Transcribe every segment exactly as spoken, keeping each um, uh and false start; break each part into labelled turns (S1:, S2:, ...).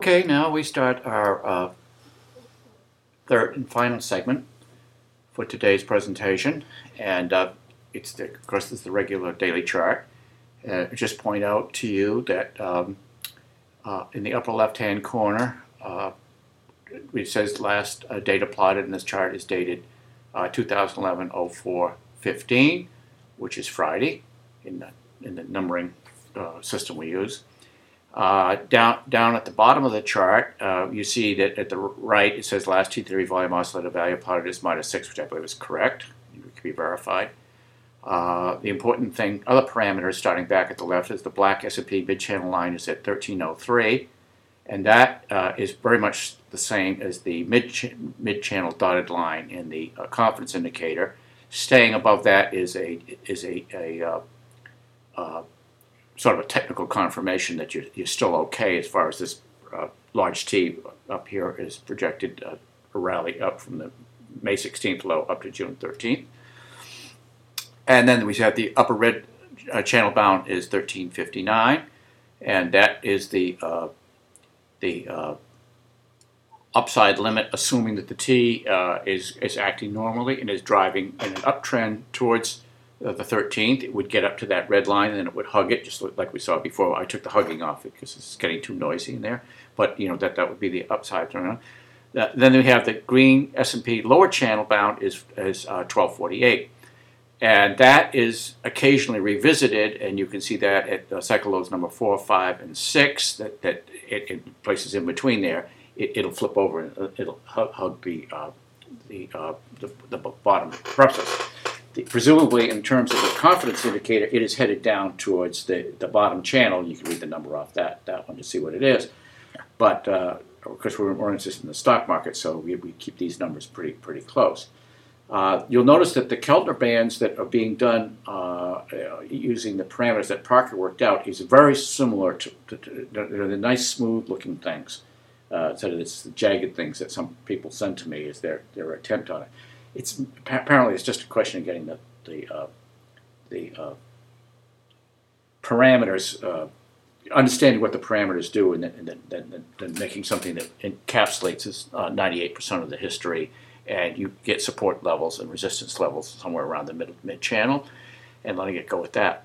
S1: Okay, now we start our uh, third and final segment for today's presentation, and uh, it's the, of course this is the regular daily chart. Uh, just point out to you that um, uh, in the upper left-hand corner, uh, it says last uh, data plotted, and this chart is dated uh, two thousand eleven oh four fifteen, which is Friday in the in the numbering uh, system we use. Uh, down down at the bottom of the chart, uh, you see that at the right it says last T three volume oscillator value plotted is minus six, which I believe is correct. It can be verified. Uh, the important thing, other parameters starting back at the left, is the black S and P mid-channel line is at thirteen oh three, and that uh, is very much the same as the mid mid-channel dotted line in the uh, confidence indicator. Staying above that is a is a, a uh, uh, sort of a technical confirmation that you're, you're still okay as far as this uh, large T up here is projected uh, a rally up from the May sixteenth low up to June thirteenth. And then we have the upper red uh, channel bound is thirteen fifty-nine, and that is the uh, the uh, upside limit, assuming that the T uh, is, is acting normally and is driving in an uptrend towards Uh, the thirteenth. It would get up to that red line and then it would hug it, just like we saw before. I took the hugging off it because it's getting too noisy in there, but you know that that would be the upside turn. Uh, then we have the green S and P lower channel bound is is uh, twelve forty-eight, and that is occasionally revisited, and you can see that at uh, cycle lows number four, five, and six. That that it, it places in between there. It, it'll flip over and uh, it'll hug, hug the uh, the, uh, the the bottom process. Presumably, in terms of the confidence indicator, it is headed down towards the, the bottom channel. You can read the number off that, that one to see what it is. But, uh, of course, we're more interested in the stock market, so we, we keep these numbers pretty pretty close. Uh, you'll notice that the Keltner bands that are being done uh, using the parameters that Parker worked out is very similar to, to, to the nice, smooth-looking things. Uh, instead of this jagged things that some people send to me as their, their attempt on it. It's apparently it's just a question of getting the the uh, the uh, parameters, uh, understanding what the parameters do, and then, and then, then, then making something that encapsulates uh, ninety-eight percent of the history, and you get support levels and resistance levels somewhere around the mid mid channel, and letting it go with that.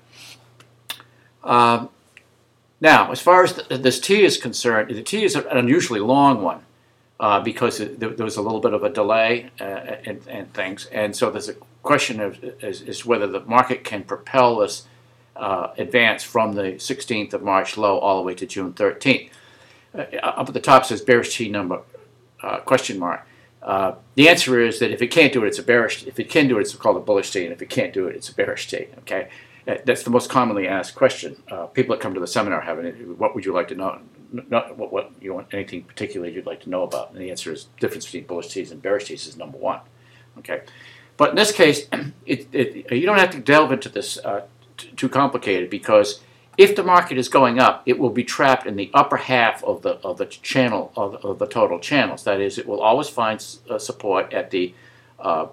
S1: Um, now, as far as the, this T is concerned, the T is an unusually long one. Uh, because it, there, there was a little bit of a delay uh, and, and things. And so there's a question of is, is whether the market can propel this uh, advance from the sixteenth of March low all the way to June thirteenth. Uh, up at the top says bearish T number, uh, question mark. Uh, the answer is that if it can't do it, it's a bearish. If it can do it, it's called a bullish T, and if it can't do it, it's a bearish T. Okay, uh, that's the most commonly asked question. Uh, people that come to the seminar have it. What would you like to know? Not what, what you want, anything particular you'd like to know about, and the answer is the difference between bullish T's and bearish T's is number one. Okay, but in this case, it, it, you don't have to delve into this uh, t- too complicated, because if the market is going up, it will be trapped in the upper half of the of the channel of, of the total channels. That is, it will always find uh, support at the uh,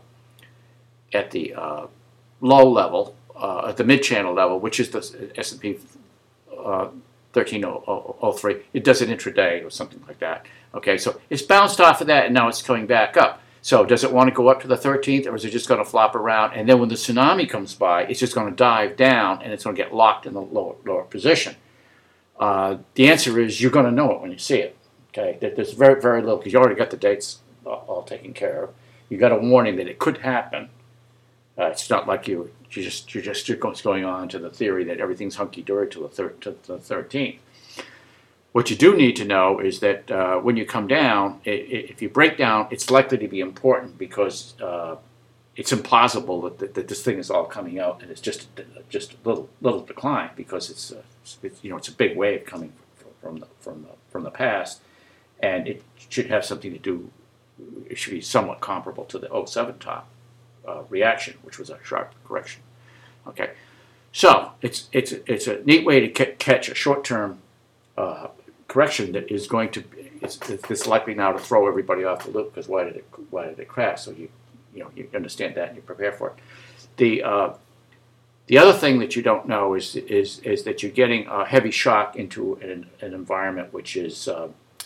S1: at the uh, low level, uh, at the mid channel level, which is the S and P. Uh, thirteen oh three, it does it intraday or something like that. Okay, so it's bounced off of that and now it's going back up. So does it want to go up to the thirteenth, or is it just going to flop around? And then when the tsunami comes by, it's just going to dive down and it's going to get locked in the lower, lower position. Uh, the answer is you're going to know it when you see it. Okay, there's very, very little, because you already got the dates all, all taken care of. You got a warning that it could happen. Uh, it's not like you you just you're just you're going on to the theory that everything's hunky dory to the thir- to the thirteenth. What you do need to know is that uh, when you come down, it, it, if you break down, it's likely to be important, because uh, it's implausible that, that, that this thing is all coming out and it's just just a little little decline, because it's, uh, it's you know it's a big wave coming from the from the from the past, and it should have something to do. It should be somewhat comparable to the oh seven top. Uh, reaction, which was a sharp correction. Okay, so it's it's it's a neat way to ca- catch a short-term uh, correction that is going to it's, it's likely now to throw everybody off the loop, because why did it why did it crash? So you you know you understand that and you prepare for it. The uh, the other thing that you don't know is is is that you're getting a heavy shock into an, an environment which is uh,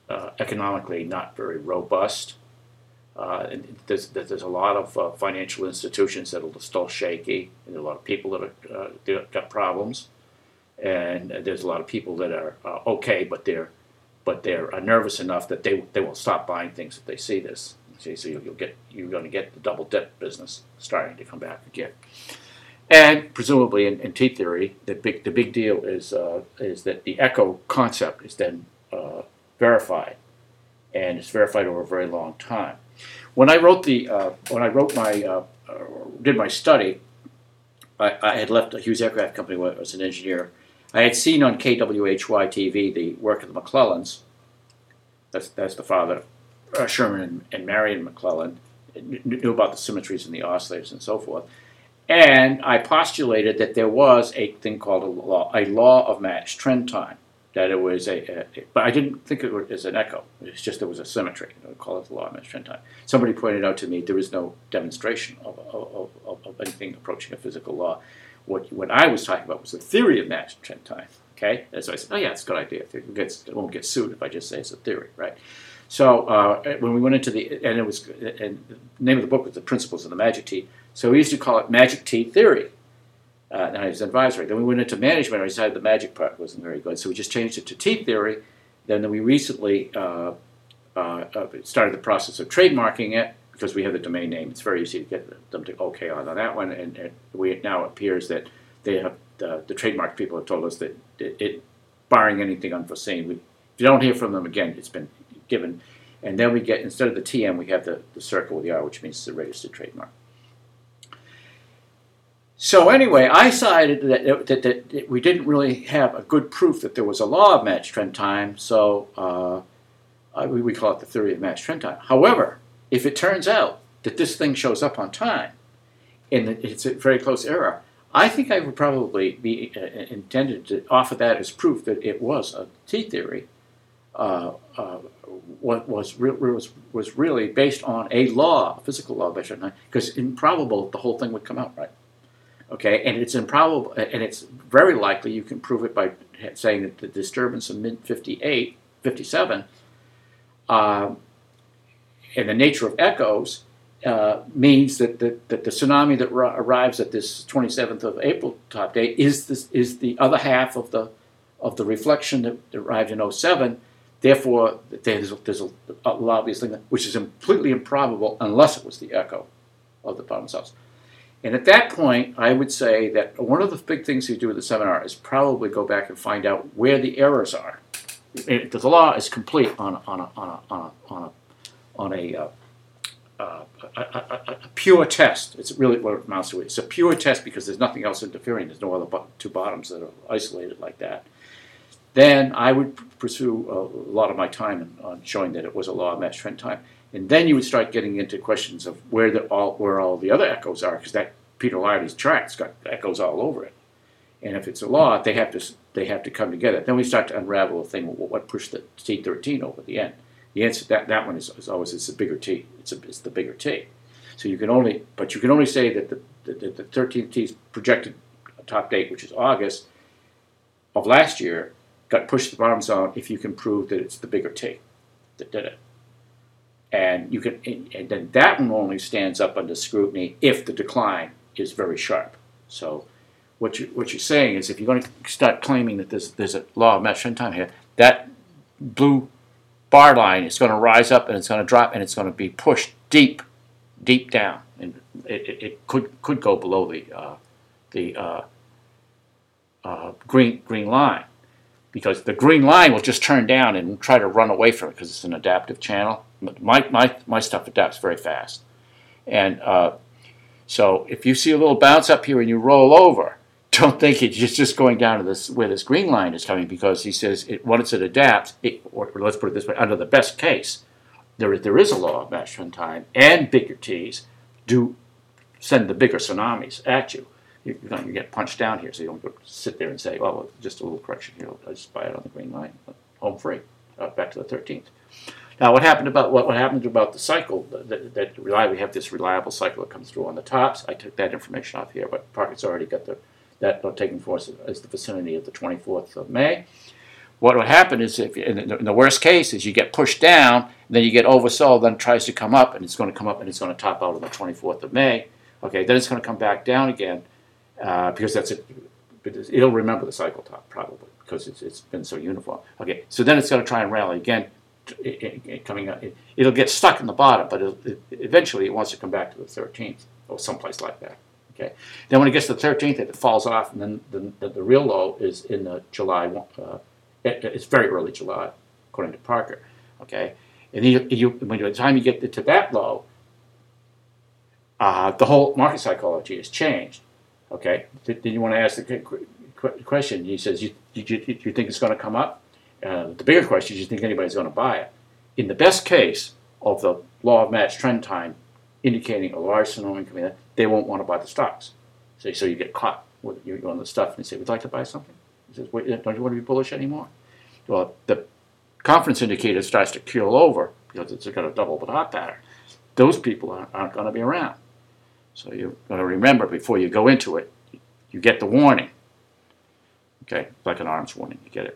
S1: uh, economically not very robust. Uh, and there's, there's a lot of uh, financial institutions that are still shaky, and there are a lot of people that are uh, got problems, and there's a lot of people that are uh, okay, but they're but they're uh, nervous enough that they they will stop buying things if they see this. See, so you'll get you're going to get the double dip business starting to come back again, and presumably in, in T theory, the big the big deal is uh, is that the echo concept is then uh, verified, and it's verified over a very long time. When I wrote the uh, when I wrote my uh, uh, did my study, I, I had left a Hughes Aircraft Company where I was an engineer. I had seen on K W H Y T V the work of the McClellans. That's that's the father, uh, Sherman and, and Marion McClellan, knew about the symmetries in the oscillators and so forth. And I postulated that there was a thing called a law, a law of matched trend time. That it was a, a, but I didn't think it was an echo. It's just there was a symmetry. I would call it the law of matched trend time. Somebody pointed out to me there is no demonstration of, of, of, of anything approaching a physical law. What what I was talking about was the theory of matched trend time. Okay, and so I said, oh yeah, it's a good idea. It, gets, it won't get sued if I just say it's a theory, right? So uh, when we went into the and it was and the name of the book was The Principles of the Magic T. So we used to call it Magic T theory. Uh, and I was advisory. Then we went into management. I decided the magic part wasn't very good, so we just changed it to T theory. Then we recently uh, uh, started the process of trademarking it because we have the domain name. It's very easy to get them to okay on that one, and, and we, it now appears that they have the, the trademark people have told us that it, it barring anything unforeseen, we, if you don't hear from them again, it's been given. And then we get instead of the T M, we have the, the circle with the R, which means it's a registered trademark. So anyway, I decided that, that, that, that we didn't really have a good proof that there was a law of matched trend time, so uh, we, we call it the theory of matched trend time. However, if it turns out that this thing shows up on time, and it's a very close error, I think I would probably be uh, intended to offer that as proof that it was a T theory, uh, uh, what was, re was, was really based on a law, a physical law of matched trend time, because improbable the whole thing would come out right. Okay, and it's improbable, and it's very likely you can prove it by saying that the disturbance of mid fifty-eight, fifty-seven, uh, and the nature of echoes uh, means that the, that the tsunami that arrives at this twenty-seventh of April top date is this is the other half of the of the reflection that arrived in oh seven. Therefore, there's there's a, a lot of these things which is completely improbable unless it was the echo of the bottom cells. And at that point, I would say that one of the big things you do at the seminar is probably go back and find out where the errors are. It, the law is complete on, on, a, on, a, on, a, on, a, on a, uh, uh, a, a, a pure test. It's really what it amounts to. It's a pure test because there's nothing else interfering. There's no other bo two bottoms that are isolated like that. Then I would pursue a lot of my time on showing that it was a law of matched trend time. And then you would start getting into questions of where the all where all the other echoes are, because that Peter Laherty's chart's got echoes all over it. And if it's a law, they have to they have to come together. Then we start to unravel the thing. What pushed the T thirteen over the end? The answer to that that one is, is always it's a bigger T. It's a, it's the bigger T. So you can only but you can only say that the the, the thirteenth T's projected top date, which is August of last year, got pushed to the bottom zone if you can prove that it's the bigger T that did it. And you can, and then that one only stands up under scrutiny if the decline is very sharp. So, what you what you're saying is, if you're going to start claiming that there's there's a law of matched trend time here, that blue bar line is going to rise up and it's going to drop and it's going to be pushed deep, deep down, and it, it, it could could go below the uh, the uh, uh, green green line, because the green line will just turn down and try to run away from it because it's an adaptive channel. My, my, my stuff adapts very fast. And uh, so if you see a little bounce up here and you roll over, don't think it's just, just going down to this where this green line is coming, because he says it, once it adapts, it, or let's put it this way, under the best case, there is, there is a law of matched trend time, and bigger T's do send the bigger tsunamis at you. You're going to get punched down here, so you don't go sit there and say, oh, well, just a little correction here, I'll just buy it on the green line, home free, uh, back to the thirteenth. Now, what happened about what, what happened about the cycle? That, that reliable, we have this reliable cycle that comes through on the tops. I took that information off here, but Parker's already got the that taking force as the vicinity of the twenty-fourth of May. what will happen is, if in the, in the worst case, is you get pushed down, then you get oversold, then it tries to come up, and it's going to come up, and it's going to top out on the twenty-fourth of May. Okay, then it's going to come back down again, uh, because that's it. It'll remember the cycle top probably because it's it's been so uniform. Okay, so then it's going to try and rally again, it, it, it coming up. It, it'll get stuck in the bottom, but it'll, it, eventually it wants to come back to the thirteenth or someplace like that. Okay, then when it gets to the thirteenth, it falls off, and then the, the, the real low is in the July. Uh, it, it's very early July, according to Parker. Okay, and you, you, when by the time you get to that low, uh, the whole market psychology has changed. Okay, then you want to ask the question. He says, "You you, you think it's going to come up?" Uh, the bigger question is, "You think anybody's going to buy it?" In the best case of the law of match trend time, indicating a large tsunami coming in, they won't want to buy the stocks. So, so you get caught with you on the stuff and you say, "Would you like to buy something?" He says, Wait, "Don't you want to be bullish anymore?" Well, the confidence indicator starts to keel over because it's got a double bottom pattern. Those people aren't, aren't going to be around. So you've got to remember before you go into it, you get the warning. Okay, like an arms warning, you get it.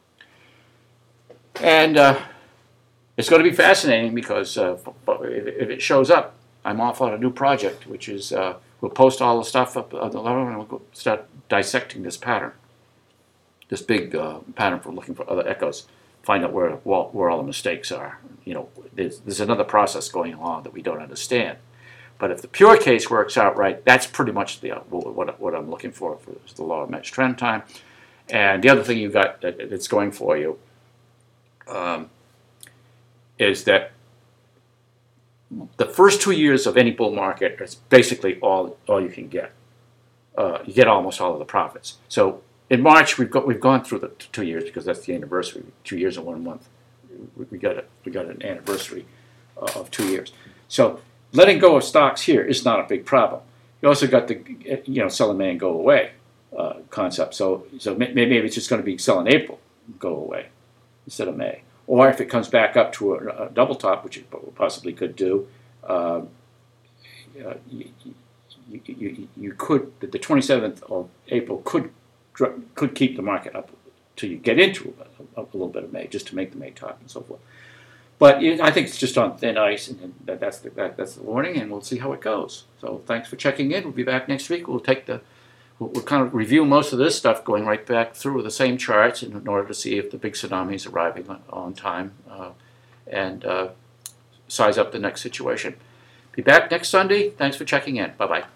S1: And uh, it's going to be fascinating because uh, if it shows up, I'm off on a new project, which is uh, we'll post all the stuff up on the level and we'll start dissecting this pattern, this big uh, pattern for looking for other echoes, find out where where all the mistakes are. You know, there's, there's another process going along that we don't understand. But if the pure case works out right, that's pretty much the uh, what, what I'm looking for for the law of match trend time. And the other thing you got that it's going for you um, is that the first two years of any bull market is basically all all you can get. Uh, you get almost all of the profits. So in March we've got we've gone through the t- two years because that's the anniversary. Two years and one month. We, we got a, we got an anniversary uh, of two years. So letting go of stocks here is not a big problem. You also got the, you know, sell in May and go away uh, concept. So, so maybe it's just going to be sell in April, go away instead of May. Or if it comes back up to a, a double top, which it possibly could do, uh, uh, you, you, you, you could, the twenty-seventh of April could could keep the market up till you get into a, a, a little bit of May, just to make the May top and so forth. But I think it's just on thin ice, and that's the, that, that's the warning, and we'll see how it goes. So thanks for checking in. We'll be back next week. We'll take the, we'll, we'll kind of review most of this stuff, going right back through the same charts in order to see if the big tsunami is arriving on time, uh, and uh, size up the next situation. Be back next Sunday. Thanks for checking in. Bye-bye.